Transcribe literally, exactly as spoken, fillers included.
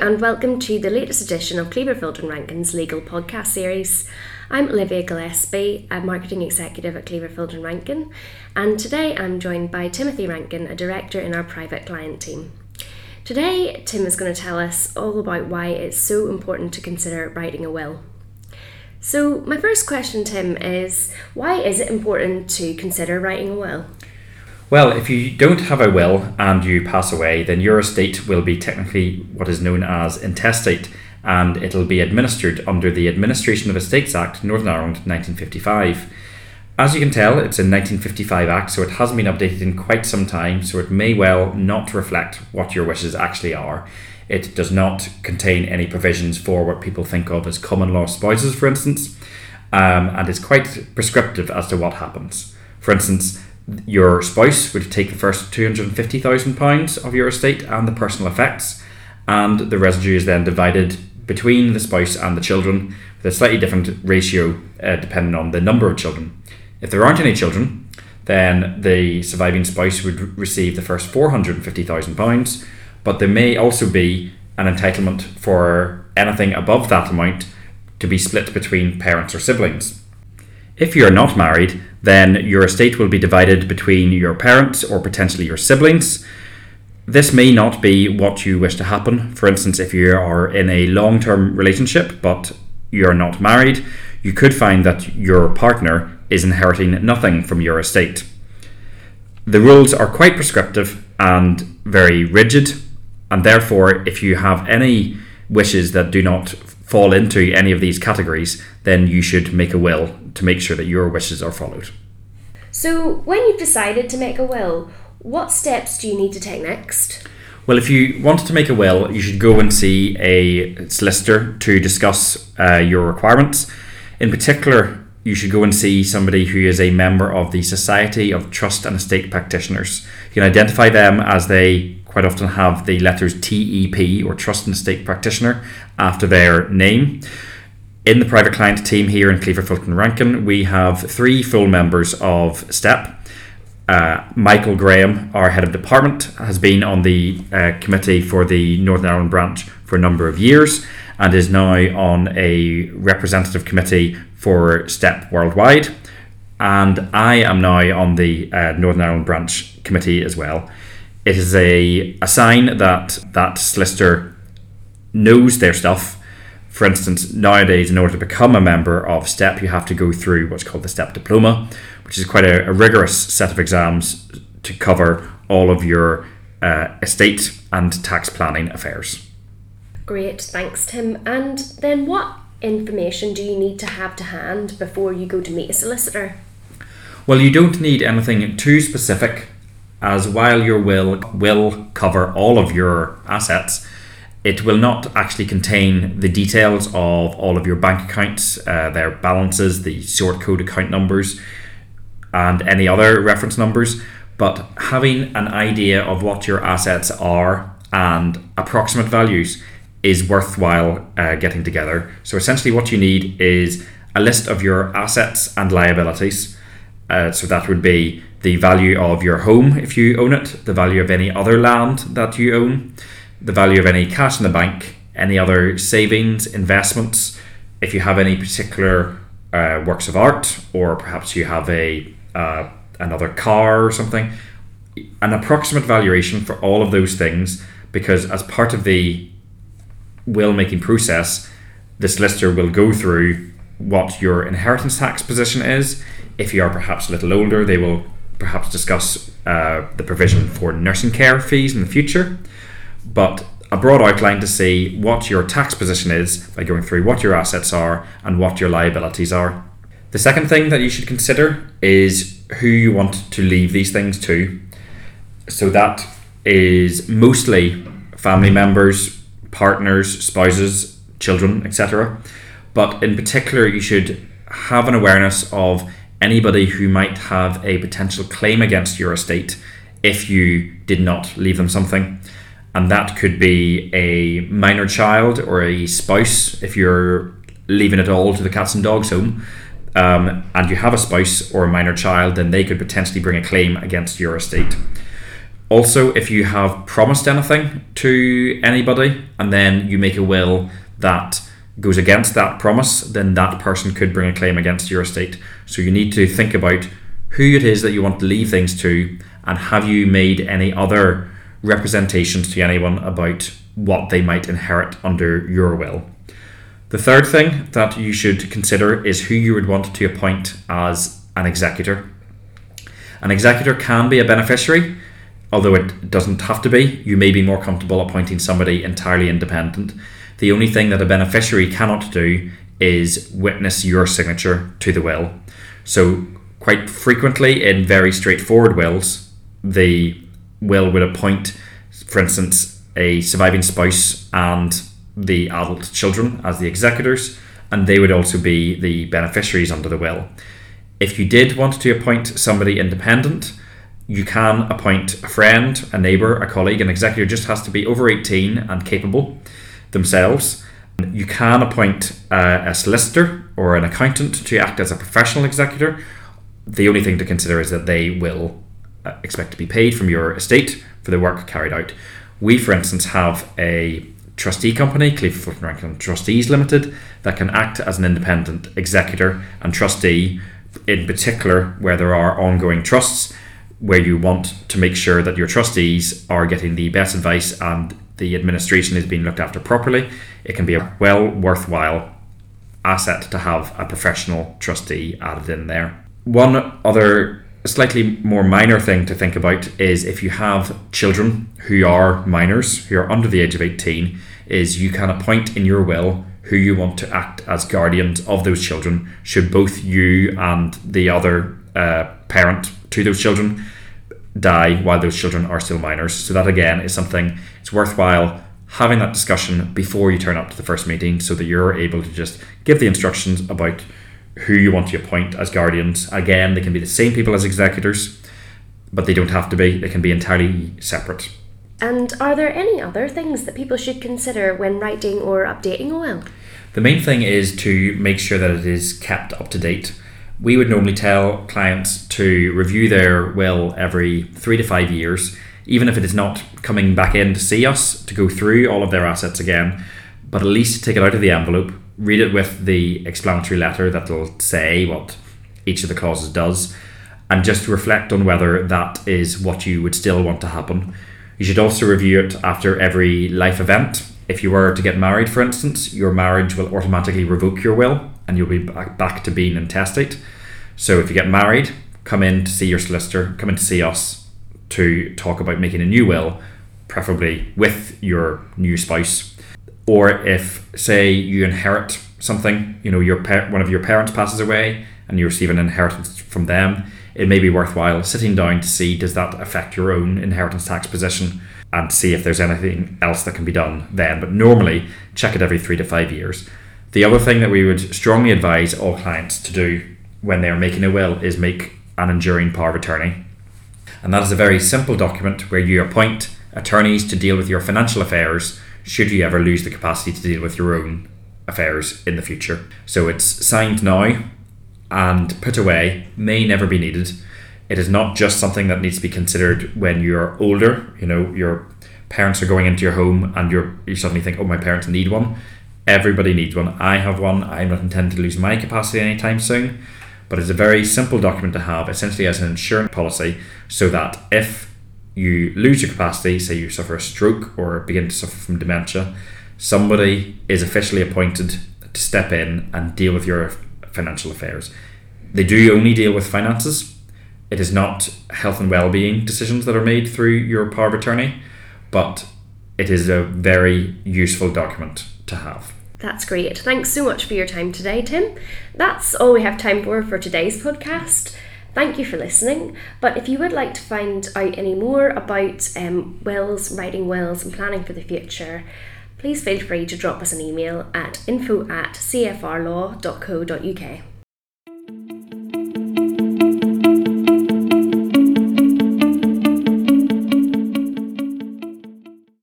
and welcome to the latest edition of Cleaver Filton Rankin's legal podcast series. I'm Olivia Gillespie, a marketing executive at Cleaver Filton Rankin, and today I'm joined by Timothy Rankin, a director in our private client team. Today, Tim is going to tell us all about why it's so important to consider writing a will. So, my first question, Tim, is why is it important to consider writing a will? Well, if you don't have a will and you pass away, then your estate will be technically what is known as intestate, and it'll be administered under the Administration of Estates Act, Northern Ireland, nineteen fifty-five. As you can tell, it's a nineteen fifty-five Act, so it hasn't been updated in quite some time, so it may well not reflect what your wishes actually are. It does not contain any provisions for what people think of as common law spouses, for instance, um, and is quite prescriptive as to what happens. For instance, your spouse would take the first two hundred fifty thousand pounds of your estate and the personal effects, and the residue is then divided between the spouse and the children with a slightly different ratio uh, depending on the number of children. If there aren't any children, then the surviving spouse would receive the first four hundred fifty thousand pounds, but there may also be an entitlement for anything above that amount to be split between parents or siblings. If you're not married, then your estate will be divided between your parents or potentially your siblings. This may not be what you wish to happen. For instance, if you are in a long-term relationship but you're not married, you could find that your partner is inheriting nothing from your estate. The rules are quite prescriptive and very rigid, and therefore if you have any wishes that do not fall into any of these categories, then you should make a will to make sure that your wishes are followed. So, when you've decided to make a will, what steps do you need to take next? Well, if you want to make a will, you should go and see a solicitor to discuss uh, your requirements. In particular, you should go and see somebody who is a member of the Society of Trust and Estate Practitioners. You can identify them as they quite often have the letters T E P, or Trust and Estate Practitioner, after their name. In the private client team here in Cleaver Filton Rankin, we have three full members of STEP. Uh, Michael Graham, our head of department, has been on the uh, committee for the Northern Ireland branch for a number of years and is now on a representative committee for STEP worldwide. And I am now on the uh, Northern Ireland branch committee as well. It is a, a sign that that solicitor knows their stuff. For instance, nowadays, in order to become a member of STEP, you have to go through what's called the STEP Diploma, which is quite a, a rigorous set of exams to cover all of your uh, estate and tax planning affairs. Great, thanks, Tim. And then what information do you need to have to hand before you go to meet a solicitor? Well, you don't need anything too specific, as while your will will cover all of your assets, it will not actually contain the details of all of your bank accounts, uh, their balances, the sort code account numbers, and any other reference numbers. But having an idea of what your assets are and approximate values is worthwhile uh, getting together. So essentially what you need is a list of your assets and liabilities. Uh, so that would be the value of your home if you own it, the value of any other land that you own, the value of any cash in the bank, any other savings, investments, if you have any particular uh, works of art, or perhaps you have a uh, another car or something, an approximate valuation for all of those things, because as part of the will making process, the solicitor will go through what your inheritance tax position is. If you are perhaps a little older, they will perhaps discuss uh, the provision for nursing care fees in the future, but a broad outline to see what your tax position is by going through what your assets are and what your liabilities are. The second thing that you should consider is who you want to leave these things to. So that is mostly family members, partners, spouses, children, et cetera. But in particular, you should have an awareness of anybody who might have a potential claim against your estate if you did not leave them something. And that could be a minor child or a spouse if you're leaving it all to the cats and dogs home. Um, and you have a spouse or a minor child, then they could potentially bring a claim against your estate. Also, if you have promised anything to anybody and then you make a will that goes against that promise, then that person could bring a claim against your estate. So you need to think about who it is that you want to leave things to, and have you made any other representations to anyone about what they might inherit under your will. The third thing that you should consider is who you would want to appoint as an executor. An executor can be a beneficiary, although it doesn't have to be. You may be more comfortable appointing somebody entirely independent. The only thing that a beneficiary cannot do is witness your signature to the will. So quite frequently in very straightforward wills, the will would appoint, for instance, a surviving spouse and the adult children as the executors, and they would also be the beneficiaries under the will. If you did want to appoint somebody independent, you can appoint a friend, a neighbour, a colleague. An executor just has to be over eighteen and capable themselves. You can appoint a, a solicitor or an accountant to act as a professional executor. The only thing to consider is that they will uh, expect to be paid from your estate for the work carried out. We, for instance, have a trustee company, Cleaver Fulton Rankin Trustees Limited, that can act as an independent executor and trustee, in particular where there are ongoing trusts, where you want to make sure that your trustees are getting the best advice and the administration is being looked after properly. It can be a well worthwhile asset to have a professional trustee added in there. One other slightly more minor thing to think about is if you have children who are minors, who are under the age of eighteen, is you can appoint in your will who you want to act as guardians of those children should both you and the other uh, parent to those children die while those children are still minors. So that again is something it's worthwhile having that discussion before you turn up to the first meeting, so that you're able to just give the instructions about who you want to appoint as guardians. Again, they can be the same people as executors, but they don't have to be. They can be entirely separate. And are there any other things that people should consider when writing or updating a will? The main thing is to make sure that it is kept up to date. We would normally tell clients to review their will every three to five years, even if it is not coming back in to see us to go through all of their assets again, but at least take it out of the envelope, read it with the explanatory letter that will say what each of the clauses does, and just reflect on whether that is what you would still want to happen. You should also review it after every life event. If you were to get married, for instance, your marriage will automatically revoke your will and you'll be back to being intestate. So if you get married, come in to see your solicitor, come in to see us to talk about making a new will, preferably with your new spouse. Or if, say, you inherit something, you know, your par- one of your parents passes away and you receive an inheritance from them, it may be worthwhile sitting down to see, does that affect your own inheritance tax position, and see if there's anything else that can be done then. But normally, check it every three to five years. The other thing that we would strongly advise all clients to do when they are making a will is make an enduring power of attorney. And that is a very simple document where you appoint attorneys to deal with your financial affairs should you ever lose the capacity to deal with your own affairs in the future. So it's signed now and put away, may never be needed. It is not just something that needs to be considered when you're older. You know, your parents are going into your home and you're, you suddenly think, oh, my parents need one. Everybody needs one. I have one. I'm not intending to lose my capacity anytime soon. But it's a very simple document to have, essentially as an insurance policy, so that if you lose your capacity, say you suffer a stroke or begin to suffer from dementia, somebody is officially appointed to step in and deal with your financial affairs. They do only deal with finances. It is not health and well-being decisions that are made through your power of attorney, but it is a very useful document to have. That's great. Thanks so much for your time today, Tim. That's all we have time for for today's podcast. Thank you for listening. But if you would like to find out any more about um, wills, writing wills and planning for the future, please feel free to drop us an email at info at c f r law dot co dot u k.